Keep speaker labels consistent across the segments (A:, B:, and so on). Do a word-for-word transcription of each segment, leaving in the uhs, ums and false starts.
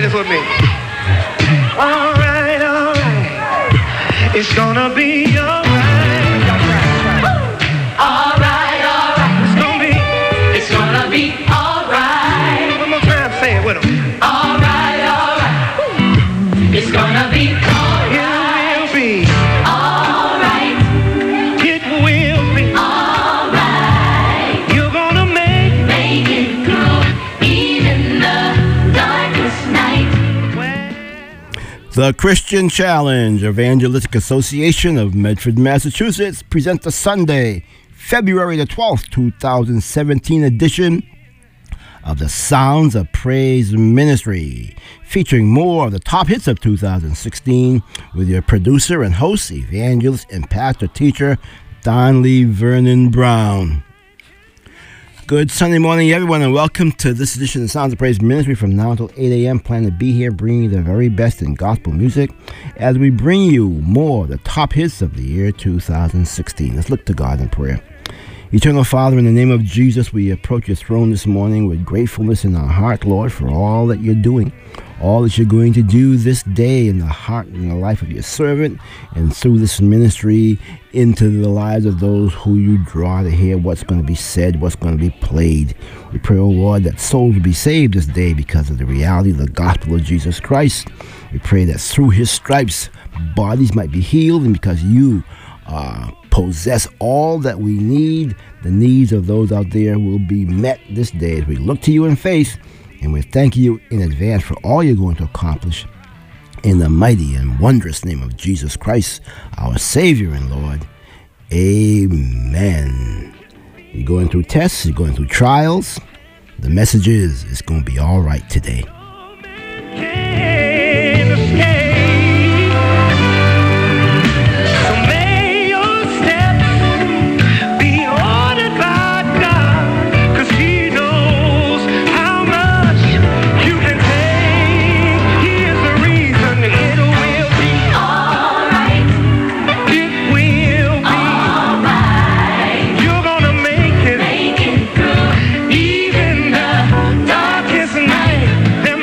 A: this with me. All right, all right. It's gonna be all right.
B: All right, all right.
A: It's gonna be.
B: It's gonna be all right.
A: One more time, say it with them.
B: All right, all right. It's gonna be all right.
A: It will be.
B: All right.
A: It will be.
B: All right.
A: You're gonna make.
B: Make it through even the darkest night.
C: The Christian Challenge Evangelistic Association of Medford, Massachusetts presents the Sunday, February the twelfth, twenty seventeen edition of the Sounds of Praise Ministry, featuring more of the top hits of two thousand sixteen with your producer and host, evangelist and pastor teacher, Don Lee Vernon Brown. Good Sunday morning, everyone, and welcome to this edition of the Sounds of Praise Ministry from now until eight a.m. Plan to be here, bringing you the very best in gospel music as we bring you more of the top hits of the year two thousand sixteen. Let's look to God in prayer. Eternal Father, in the name of Jesus, we approach your throne this morning with gratefulness in our heart, Lord, for all that you're doing, all that you're going to do this day in the heart and the life of your servant, and through this ministry into the lives of those who you draw to hear what's going to be said, what's going to be played. We pray, oh Lord, that souls will be saved this day because of the reality of the gospel of Jesus Christ. We pray that through his stripes, bodies might be healed, and because you uh, possess all that we need, the needs of those out there will be met this day as we look to you in faith, and we thank you in advance for all you're going to accomplish in the mighty and wondrous name of Jesus Christ, our Savior and Lord. Amen. You're going through tests, you're going through trials. The message is, it's going to be all right today.
A: Them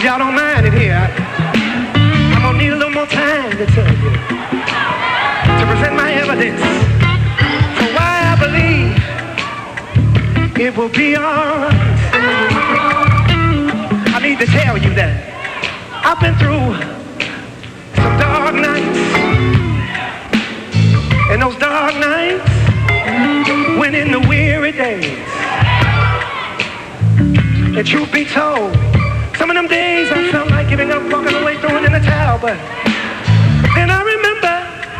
A: If y'all don't mind it here, I'm gonna need a little more time to tell you, to present my evidence for why I believe it will be alright. I need to tell you that I've been through some dark nights, and those dark nights went in the weary days. And truth be told, some of them days I felt like giving up, walking away, throwing in the towel, but then I remember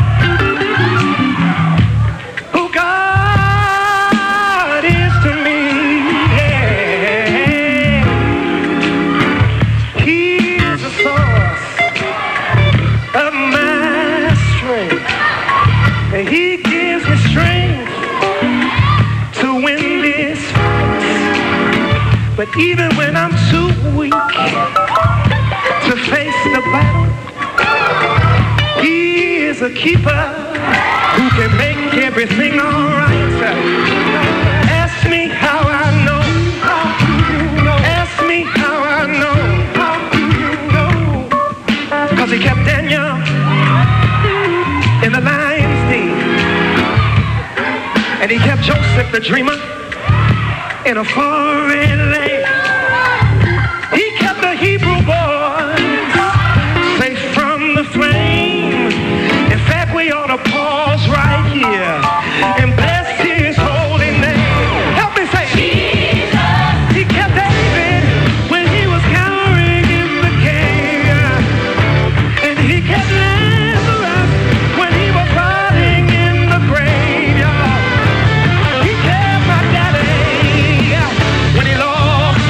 A: who God is to me. Yeah. He is the source of my strength, and He gives me strength to win this fight. But even when I'm too weak to face the battle, He is a keeper who can make everything alright. Ask me how I know. How do you know? Ask me how I know. How do you know? Cause He kept Daniel in the lion's den, and He kept Joseph the dreamer in a foreign land. He kept the Hebrew boys safe from the flame. In fact, we ought to pause right here and bless His holy name. Help me say, Jesus. He kept David when he was cowering in the cave, and He kept Lazarus when he was rotting in the grave. He kept my daddy when he lost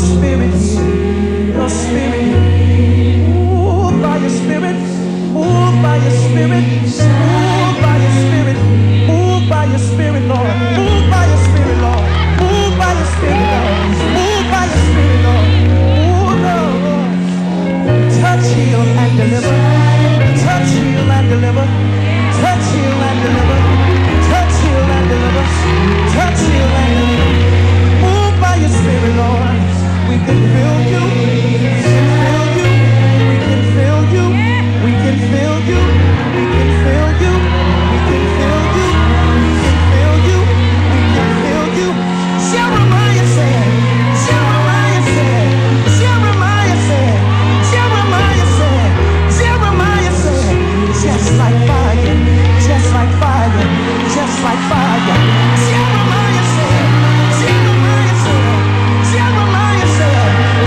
A: spirit here. Your spirit here. Move by your spirit. Move by your spirit. Move by your spirit. Move by your spirit, Lord. Move by your spirit, Lord. Move by your spirit, Lord. Move by your spirit, Lord. Move, Lord. Touch, heal, and deliver. Touch, heal, and deliver. Touch, heal, and deliver. Touch, heal, and deliver. Touch, heal, and deliver. Move by your spirit, Lord. We can feel you. We can feel you. We can feel you. We can feel you. We can feel you. We can feel you. We can feel you. We can feel you. Jeremiah said. Jeremiah said. Jeremiah said. Jeremiah said. Jeremiah said. Just like fire. Just like fire. Just like fire. Jeremiah said. Jeremiah said. Jeremiah said.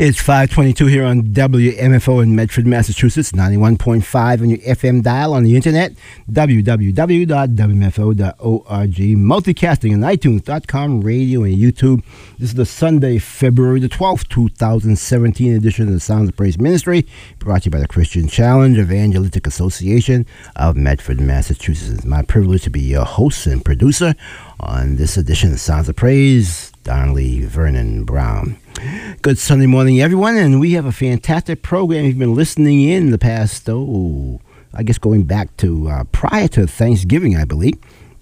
C: It's five twenty-two here on W M F O in Medford, Massachusetts, ninety-one point five on your F M dial, on the internet, w w w dot w m f o dot org, multicasting on iTunes dot com, radio, and YouTube. This is the Sunday, February the twelfth, two thousand seventeen edition of the Sounds of Praise Ministry, brought to you by the Christian Challenge Evangelistic Association of Medford, Massachusetts. It's my privilege to be your host and producer on this edition of Sounds of Praise. Darnley Vernon Brown. Good Sunday morning, everyone, and we have a fantastic program. You've been listening in the past, oh, I guess going back to uh, prior to Thanksgiving, I believe.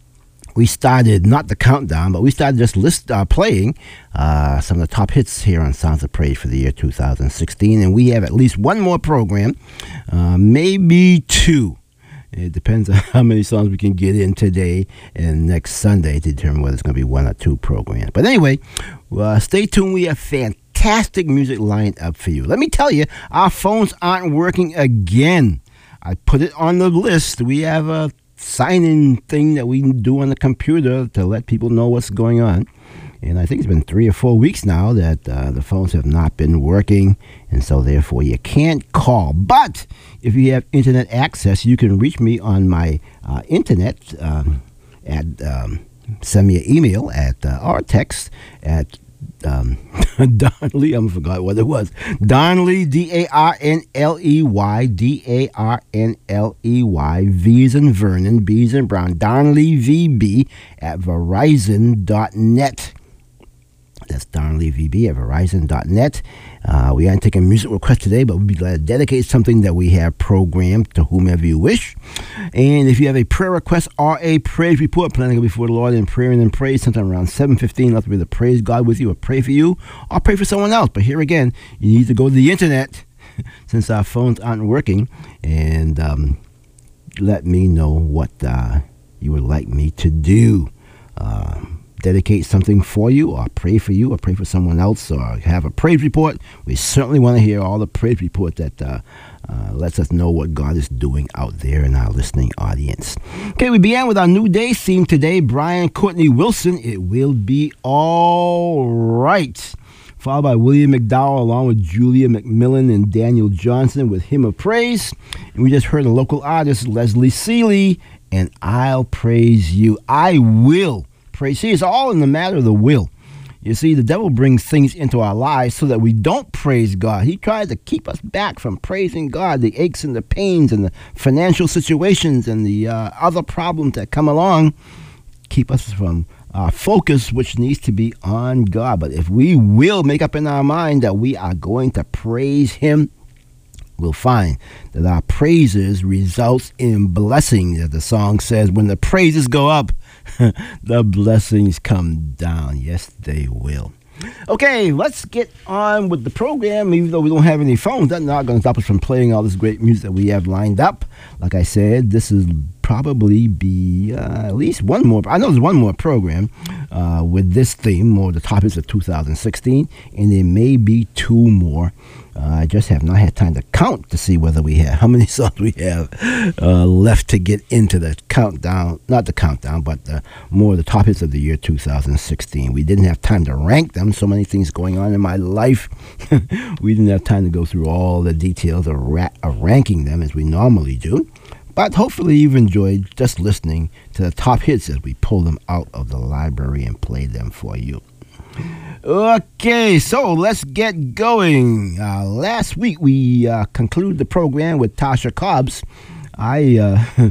C: We started, not the countdown, but we started just list uh, playing uh, some of the top hits here on Sounds of Praise for the year two thousand sixteen, and we have at least one more program, uh, maybe two. It depends on how many songs we can get in today and next Sunday to determine whether it's going to be one or two programs. But anyway, uh, stay tuned. We have fantastic music lined up for you. Let me tell you, our phones aren't working again. I put it on the list. We have a sign-in thing that we do on the computer to let people know what's going on. And I think it's been three or four weeks now that uh, the phones have not been working, and so therefore you can't call. But if you have internet access, you can reach me on my uh, internet um, at um, send me an email at uh, or text at um, Darnley. I forgot what it was. Darnley, D A R N L E Y, D A R N L E Y, V's and Vernon, B's and Brown, Darnley V B at Verizon dot net. That's Darnley V B at Verizon dot net. Uh, we aren't taking music requests today, but we'll be glad to dedicate something that we have programmed to whomever you wish. And if you have a prayer request or a praise report, planning to go before the Lord in prayer and in praise, sometime around seven fifteen, let me either praise God with you or pray for you or pray for someone else. But here again, you need to go to the internet since our phones aren't working, and um, let me know what uh, you would like me to do. Um, dedicate something for you, or pray for you, or pray for someone else, or have a praise report. We certainly want to hear all the praise report that uh, uh, lets us know what God is doing out there in our listening audience. Okay, we began with our New Day theme today, Brian Courtney Wilson, It Will Be All Right, followed by William McDowell along with Julia McMillan and Daniel Johnson with Hymn of Praise. And we just heard a local artist, Leslie Seeley, and I'll Praise You. I will praise. See, it's all in the matter of the will. You see, the devil brings things into our lives so that we don't praise God. He tries to keep us back from praising God, the aches and the pains and the financial situations and the uh, other problems that come along, keep us from our focus, which needs to be on God. But if we will make up in our mind that we are going to praise Him, we'll find that our praises results in blessings. As the song says, when the praises go up, the blessings come down. Yes, they will. Okay, let's get on with the program. Even though we don't have any phones, that's not going to stop us from playing all this great music that we have lined up. Like I said, this is probably be uh, at least one more. I know there's one more program uh, with this theme, more the topics of two thousand sixteen, and there may be two more. Uh, I just have not had time to count to see whether we have, how many songs we have uh, left to get into the countdown, not the countdown, but the, more the topics of the year two thousand sixteen. We didn't have time to rank them, so many things going on in my life. We didn't have time to go through all the details of, ra- of ranking them as we normally do. But hopefully you've enjoyed just listening to the top hits as we pull them out of the library and play them for you. Okay, so let's get going. Uh, last week we uh, concluded the program with Tasha Cobbs. I uh,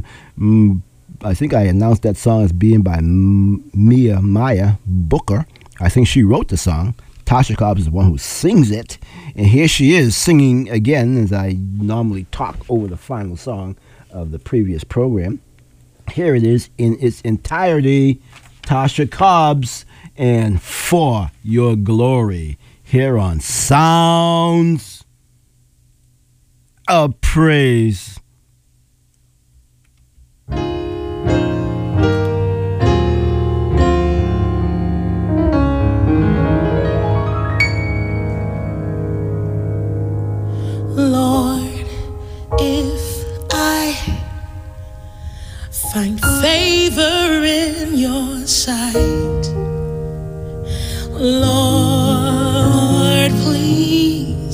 C: I think I announced that song as being by M- Mia Maya Booker. I think she wrote the song. Tasha Cobbs is the one who sings it. And here she is singing again as I normally talk over the final song of the previous program. Here it is in its entirety. Tasha Cobbs and For Your Glory here on Sounds of Praise.
D: Lord, if I find favor in your sight, Lord, please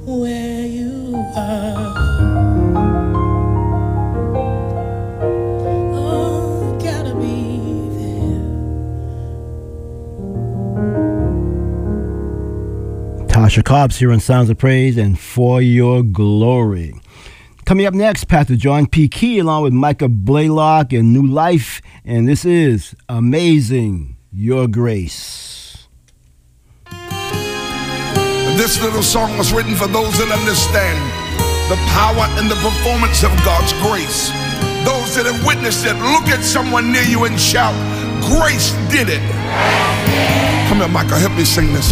D: where you are. Oh, gotta be there.
C: Tasha Cobbs here on Sounds of Praise and For Your Glory. Coming up next, Pastor John P. Key along with Micah Blaylock and New Life, and this is Amazing Your Grace.
E: This little song was written for those that understand the power and the performance of God's grace. Those that have witnessed it, look at someone near you and shout, grace did it. Come here, Micah, help me sing this.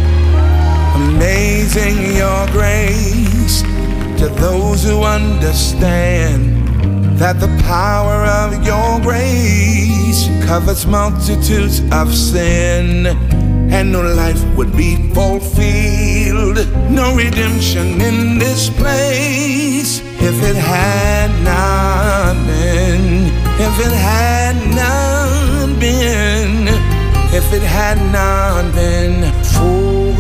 E: Amazing your grace to those who understand that the power of your grace covers multitudes of sin, and no life would be fulfilled, no redemption in this place if it had not been, if it had not been, if it had not been for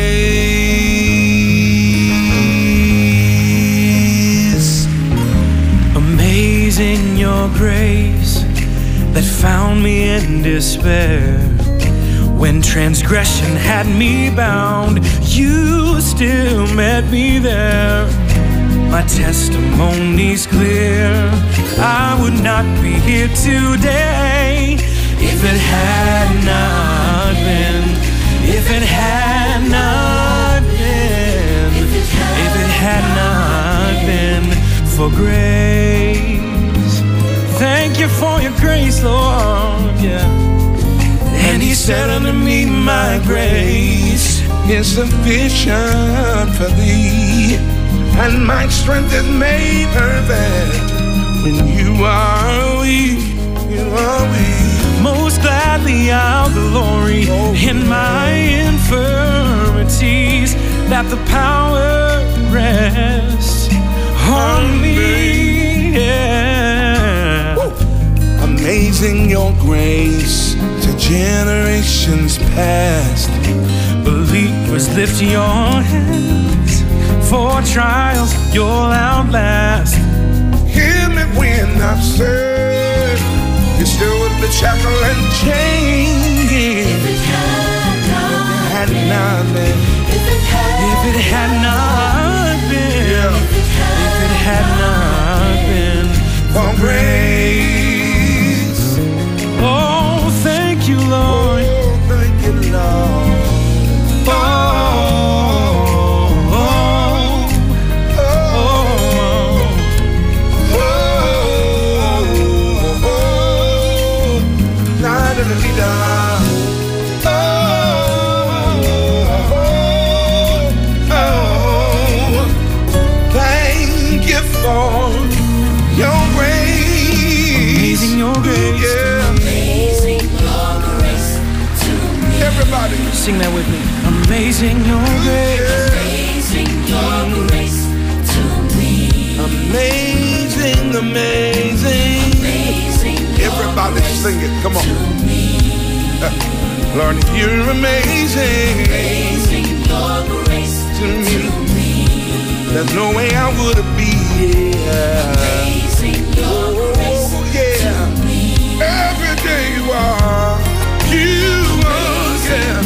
E: grace.
F: Amazing your grace that found me in despair. When transgression had me bound, you still met me there. My testimony's clear. I would not be here today if it had not been, if it had not been, if it had not been for grace. Thank you for your grace, Lord, yeah. And he said unto me, my grace is sufficient for thee, and my strength is made perfect when you are weak, you are weak. Most gladly I'll glory oh, in my infirmities, that the power rests on me, yeah. Woo. Amazing your grace to generations past. Believers, lift your hands, for trials you'll outlast. Hear me when I say, you still with the shackle and chain. If it had not been, if it had not been, if it had not been for grace. Oh, thank you, Lord. Oh, thank you, Lord. Oh, oh, oh, oh, oh, oh, la da da da. Oh, oh, oh, thank you for your grace. Amazing your grace. Yeah. Amazing your grace to me. Everybody sing that with me. Amazing your grace. Amazing your grace to me. Amazing, amazing. Amazing. Everybody sing it. Come on. Uh, Lord, you're amazing. Amazing your grace to me. There's no way I would have been. Amazing your grace. Oh, yeah. Every day you are. You are, yeah.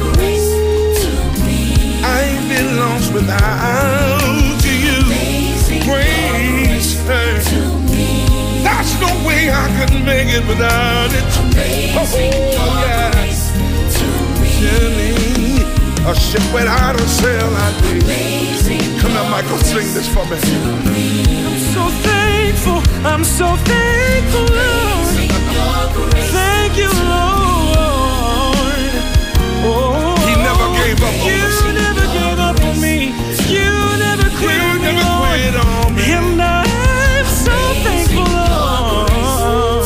F: I ain't been lost without you. Grace, that's no way I could make it without it. Oh, yeah. Surely, a ship without a sail I'd be. Come on, Michael, sing this for me. I'm so thankful, I'm so thankful, Lord. Thank you, Lord. Oh, he never gave up on me. You never gave up on me. You never quit, you never quit on me. And I'm so thankful, Lord.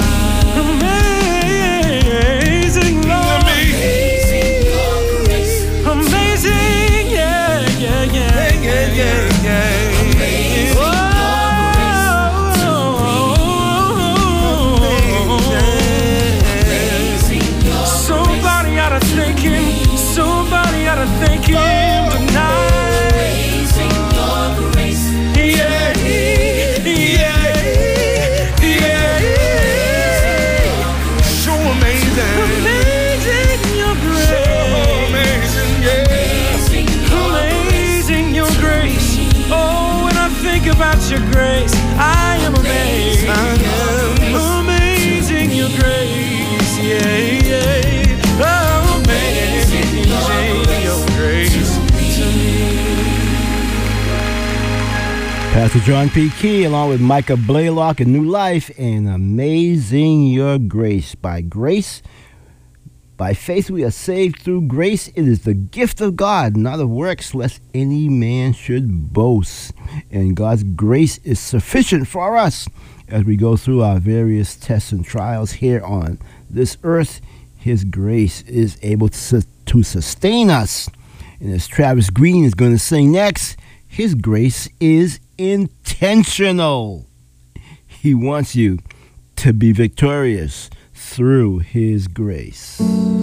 F: Amazing, Lord. Amazing, yeah, yeah, yeah, yeah, yeah, yeah. Oh, oh, oh, oh, oh. think about your grace, I am amazed.
E: I am
F: amazing your grace, yeah, yeah. Oh, amazing your grace to me.
C: Pastor John P. Key, along with Micah Blaylock and New Life, and Amazing Your Grace. By grace, by faith we are saved through grace. It is the gift of God, not of works, lest any man should boast. And God's grace is sufficient for us as we go through our various tests and trials here on this earth. His grace is able to, su- to sustain us. And as Travis Green is going to sing next, His grace is intentional. He wants you to be victorious through His grace.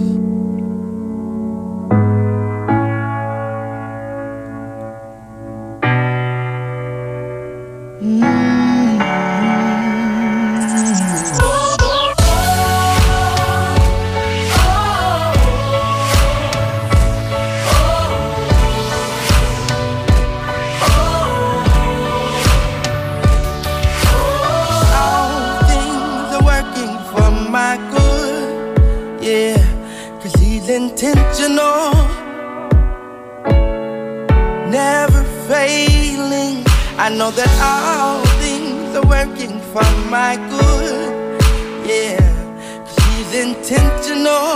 G: Intentional, never failing. I know that all things are working for my good. Yeah, 'cause He's intentional,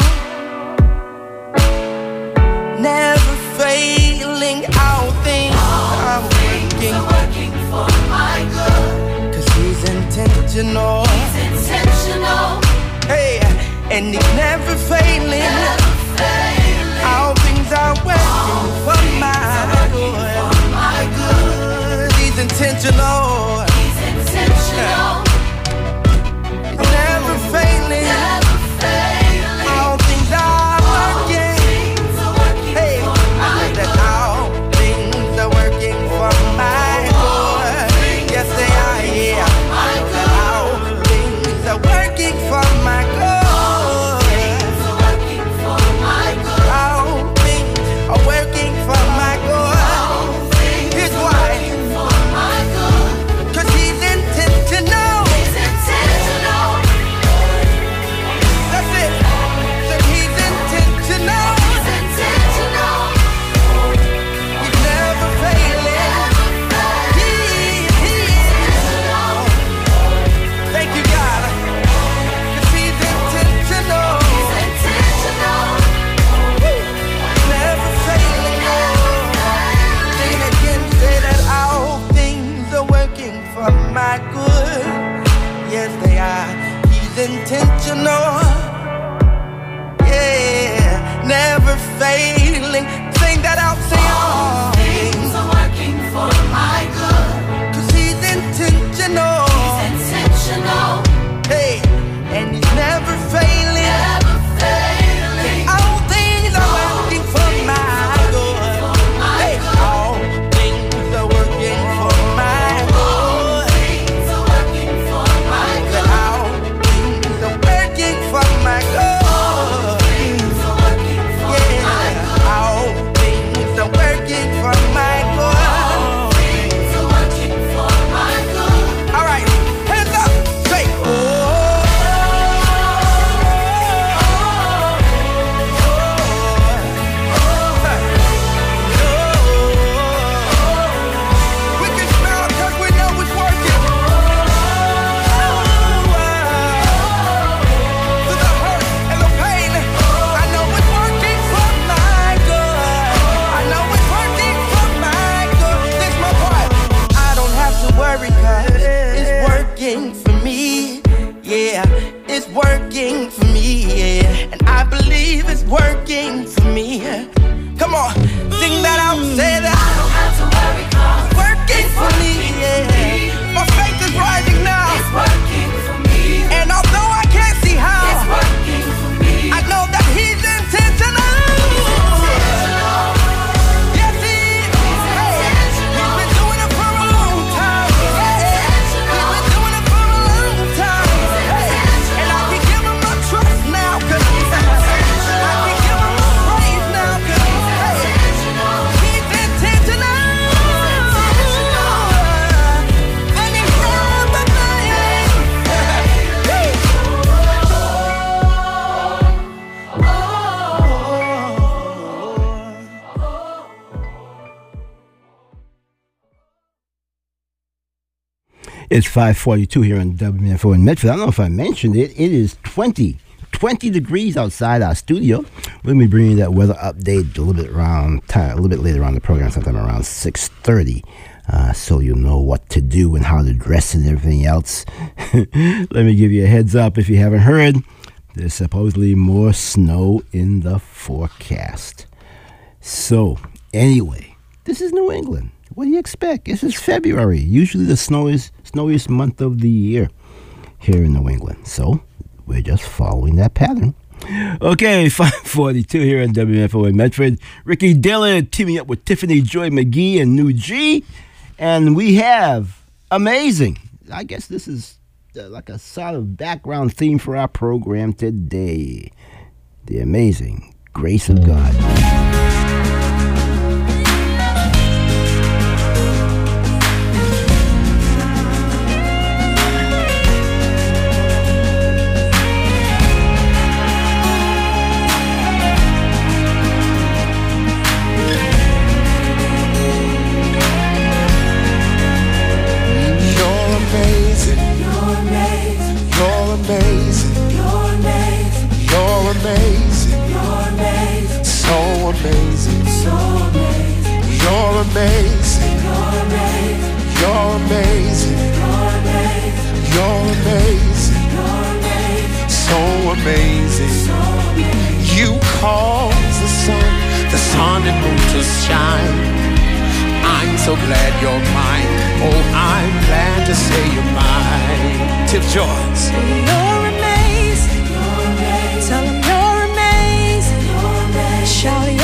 G: never failing. All things are working,
B: are working for my good.
G: 'Cause He's intentional.
B: He's intentional.
G: Hey, and He's never failing.
B: Never
G: All things are working for my good.
B: For my good.
G: He's intentional.
B: He's intentional.
G: He's never failing.
B: Never failing.
G: All things are working.
B: Things are working
G: Hey,
B: for
G: I
B: my
G: know that
B: good.
G: all things are working for my good. Yes, they are. Yeah, I know that all things are working for my good.
C: It's five forty-two here on W M F O in Medford. I don't know if I mentioned it. It is twenty, twenty degrees outside our studio. We'll be bringing you that weather update a little bit around time, a little bit later on in the program, sometime around six thirty. Uh, so you'll know what to do and how to dress and everything else. Let me give you a heads up if you haven't heard. There's supposedly more snow in the forecast. So, anyway, this is New England. What do you expect? This is February, usually the snowiest, snowiest month of the year here in New England. So, we're just following that pattern. Okay, five forty-two here on W M F O in Medford. Ricky Dillon teaming up with Tiffany Joy McGee and New G. And we have Amazing. I guess this is uh, like a sort of background theme for our program today. The Amazing Grace of God.
E: Amazing. So amazing. You're amazing. You're amazing. You're amazing. You're amazing. You're amazing. So amazing. So amazing. You cause the sun, the sun and moon to shine. I'm so glad you're mine. Oh, I'm glad to say you're mine. Tip Joyce.
D: You're amazing. You're amazing. Tell 'em you're amazing. You're amazing. Shout it.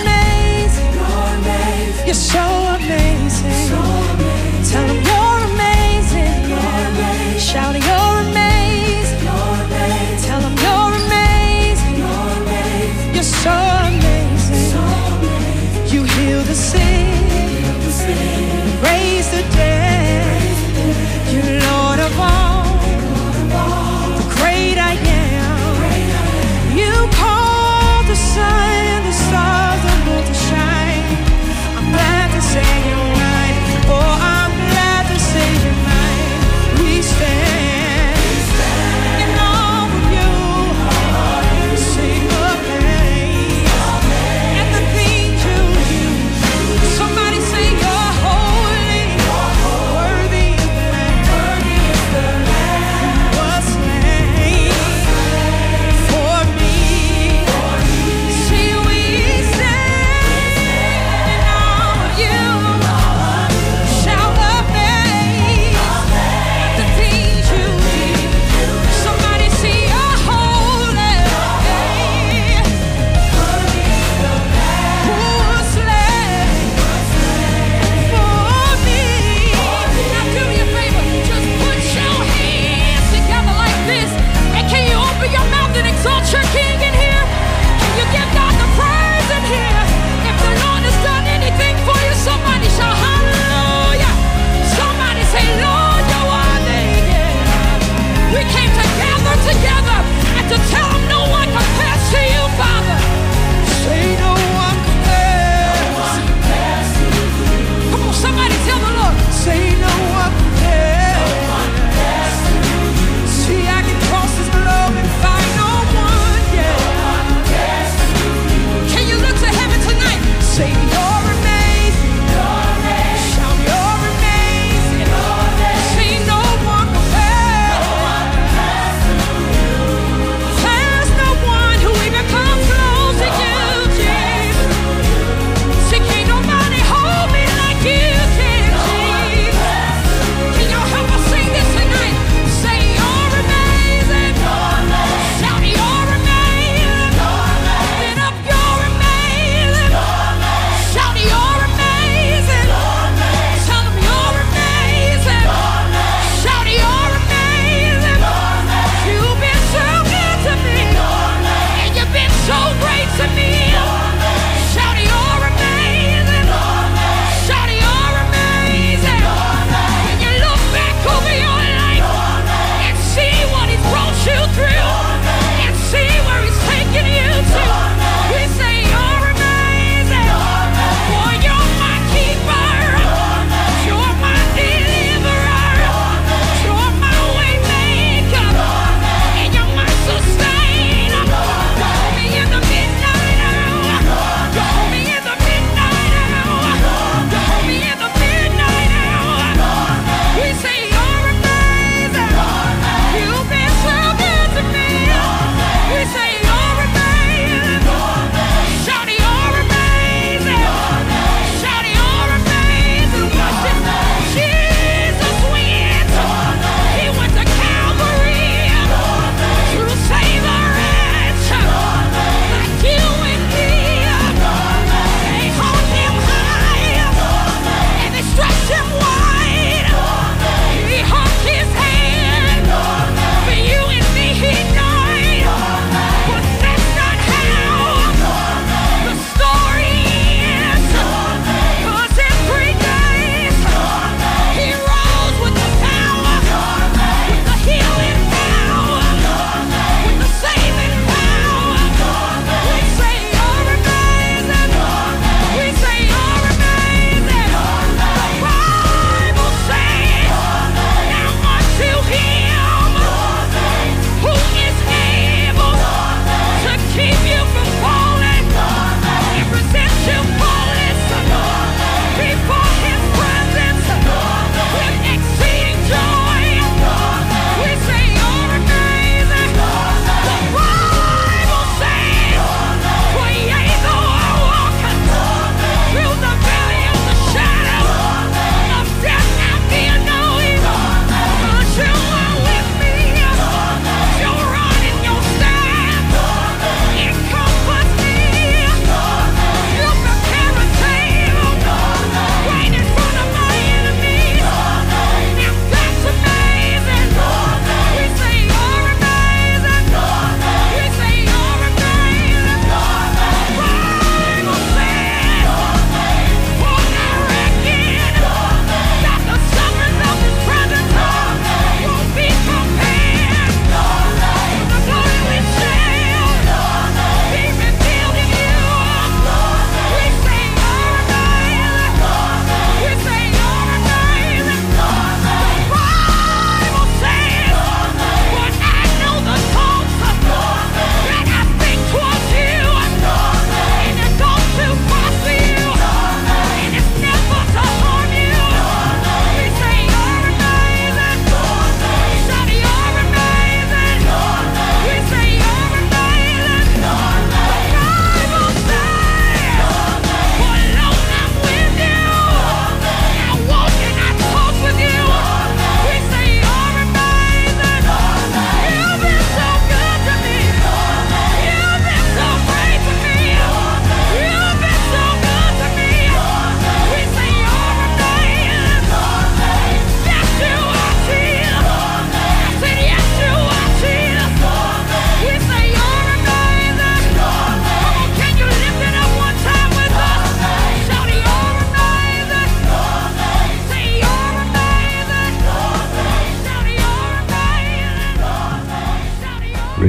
D: You're so amazing. So amazing. Tell them you're amazing. You're amazing. Shout it, you're amazing. You're amazing. Tell them you're amazing. You're amazing. You're so amazing. So amazing. You heal the sick. Heal the sick. Raise the dead. Raise the dead. You're Lord of all. Lord of all. The great I am. Great I am. You call the sun and the stars and moon to shine. Glad to say you're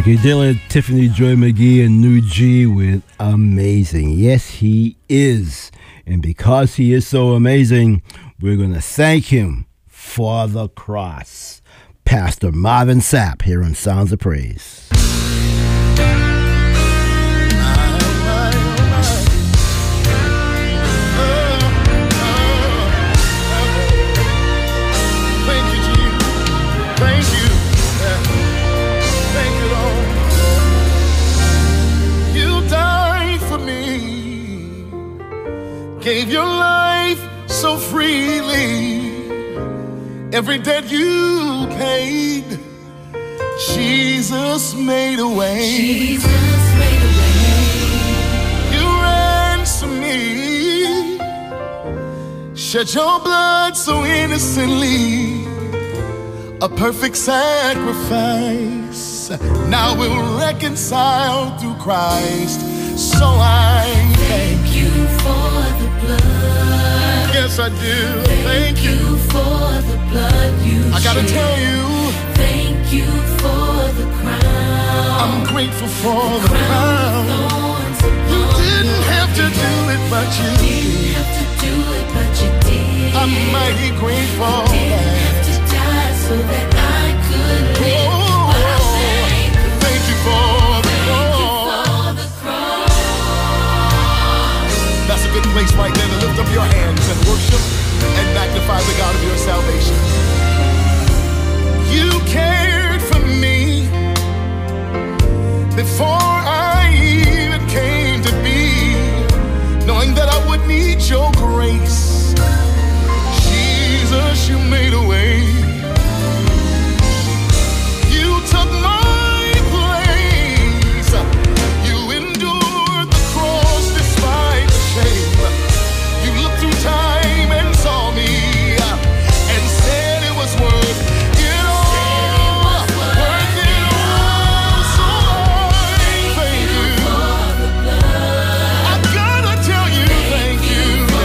C: Frankie Dillon, Tiffany Joy McGee, and New G with Amazing. Yes, he is. And because he is so amazing, we're going to thank him for the cross. Pastor Marvin Sapp here on Sounds of Praise.
H: Gave your life so freely. Every debt you paid, Jesus made a way.
B: Jesus made a way.
H: You ransomed me, shed your blood so innocently, a perfect sacrifice. Now we're reconciled through Christ. So I
B: thank you for the blood.
H: Yes, I do.
B: Thank,
H: thank
B: you. you for the blood you
H: I gotta
B: shed.
H: tell you.
B: Thank you for the crown.
H: I'm grateful for
B: the,
H: the
B: crown.
H: crown. You didn't have to do it, but you
B: didn't have to do it, but you did.
H: I'm mighty grateful.
B: You didn't have to die so that I could live.
H: Oh,
B: but I thank you.
H: Thank you for the cross. That's a good place right there to lift up your hands and worship and magnify the God of your salvation. You cared for me before I even came to be, knowing that I would need your grace. Jesus, you made a way. You took my place. You endured the cross despite the shame. You looked through time and saw me and said it was worth it all. Worth it all. So I thank you. I gotta tell you, thank you.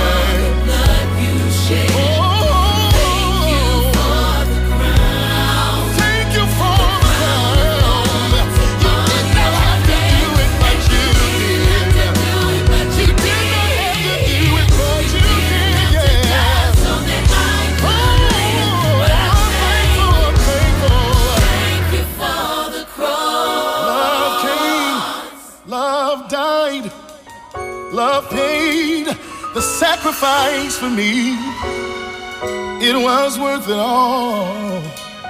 H: Love paid the sacrifice for me. It was worth it all.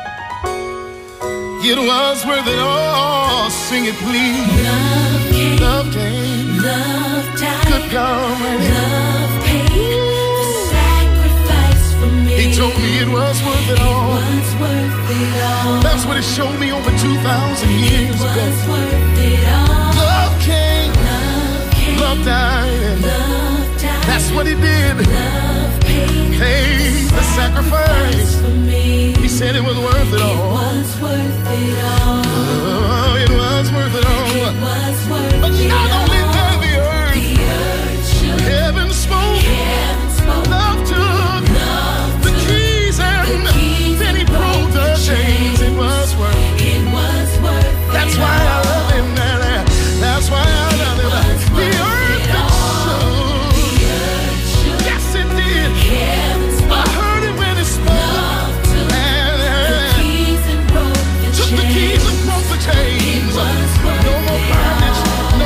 H: It was worth it all. Sing it, please.
B: Love came.
H: Love came.
B: Love died.
H: Good God.
B: Love paid the sacrifice for me.
H: He told me it was worth it all.
B: It was worth it all.
H: That's what it showed me over two thousand years ago.
B: It was worth it all.
H: Love came.
B: Love came.
H: Love died.
B: Love died.
H: That's what he did.
B: Love paid.
H: Paid the sacrifice
B: for me.
H: He said it was worth it all.
B: It was worth it all.
H: Oh, it was worth it all.
B: It was worth
H: but
B: it
H: not
B: all.
H: only did the earth,
B: the earth shook.
H: Heaven spoke.
B: Heaven spoke.
H: Love took.
B: Love
H: the
B: took.
H: keys and
B: the keys
H: then he broke the chains. It was worth it.
B: It was worth it.
H: That's why I love him, man. That's why I love him. The earth that shook.
B: The earth shook.
H: Yes, it did.
B: Heaven spoke.
H: I heard it when it spoke.
B: Love took.
H: And,
B: the keys and broke the
H: took
B: chains.
H: the keys and broke the chains.
B: It was worth
H: No more
B: it
H: bondage.
B: all.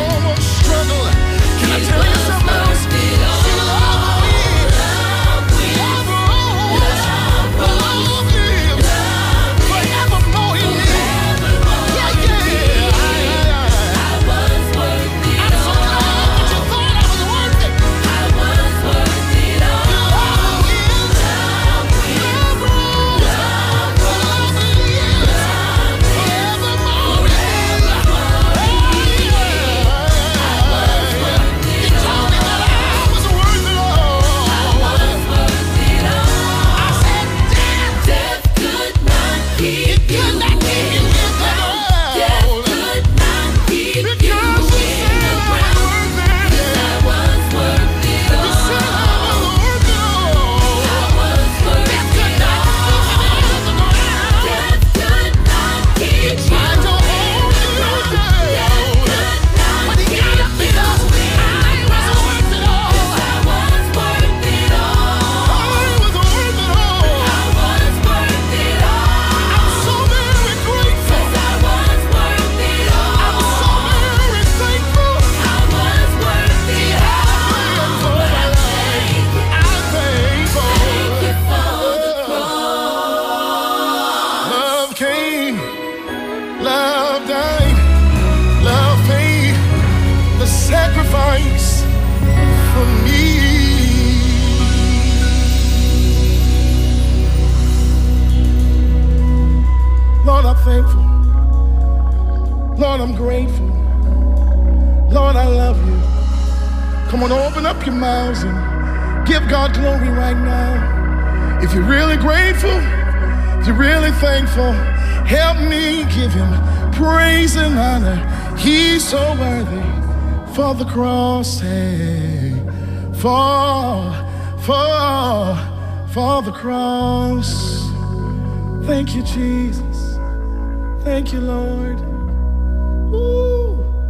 H: Lord, I'm grateful. Lord, I love you. Come on, open up your mouths and give God glory right now. If you're really grateful, if you're really thankful, help me give him praise and honor. He's so worthy. For the cross, hey, for, for, for the cross. Thank you, Jesus. Thank you, Lord. Ooh.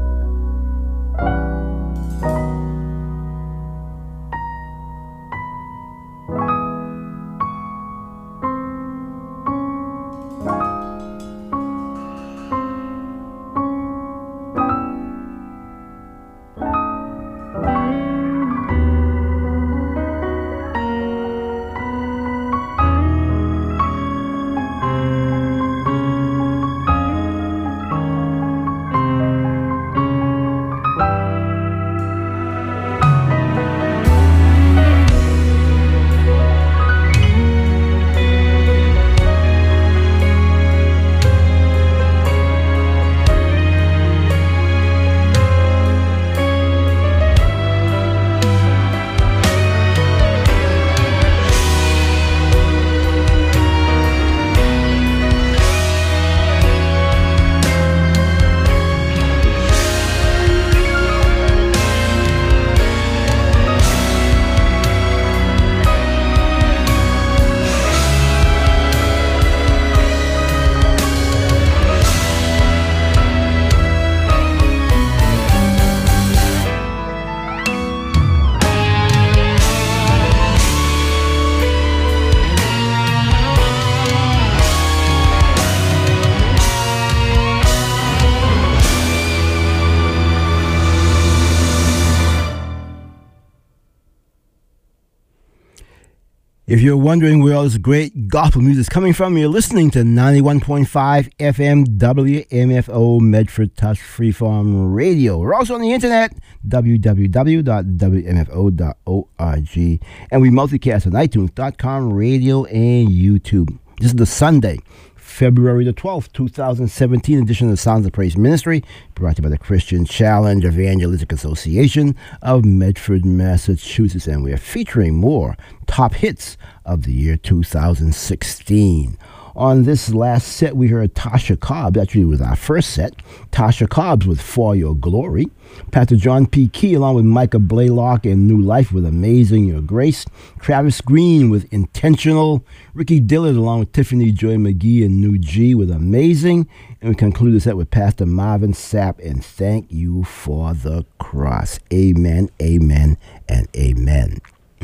C: If you're wondering where all this great gospel music is coming from, you're listening to ninety-one point five F M W M F O Medford Touch Freeform Radio. We're also on the internet, w w w dot w m f o dot org. And we multicast on iTunes dot com, radio, and YouTube. This is the Sunday, February the twelfth, two thousand seventeen edition of the Sounds of Praise Ministry, brought to you by the Christian Challenge Evangelistic Association of Medford, Massachusetts. And we're featuring more top hits of the year two thousand sixteen. On this last set, we heard Tasha Cobbs. Actually, it was our first set. Tasha Cobbs with For Your Glory. Pastor John P. Key, along with Micah Blaylock and New Life with Amazing Your Grace. Travis Green with Intentional. Ricky Dillard, along with Tiffany Joy McGee and New G with Amazing. And we conclude the set with Pastor Marvin Sapp and Thank You for the Cross. Amen, amen, and amen.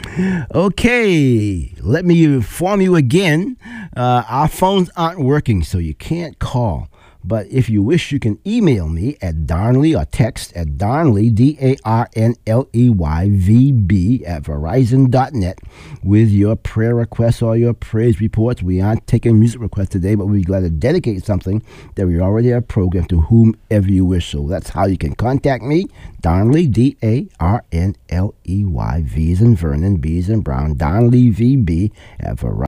C: Okay, let me inform you again. Uh, our phones aren't working, so you can't call. But if you wish, you can email me at Darnley or text at Darnley, D A R N L E Y V B, at Verizon dot net with your prayer requests or your praise reports. We aren't taking music requests today, but we'd be glad to dedicate something that we already have programmed to whomever you wish. So that's how you can contact me. Darnley, D A R N L E Y, V as in Vernon, B as in Brown, Darnley V B at Verizon.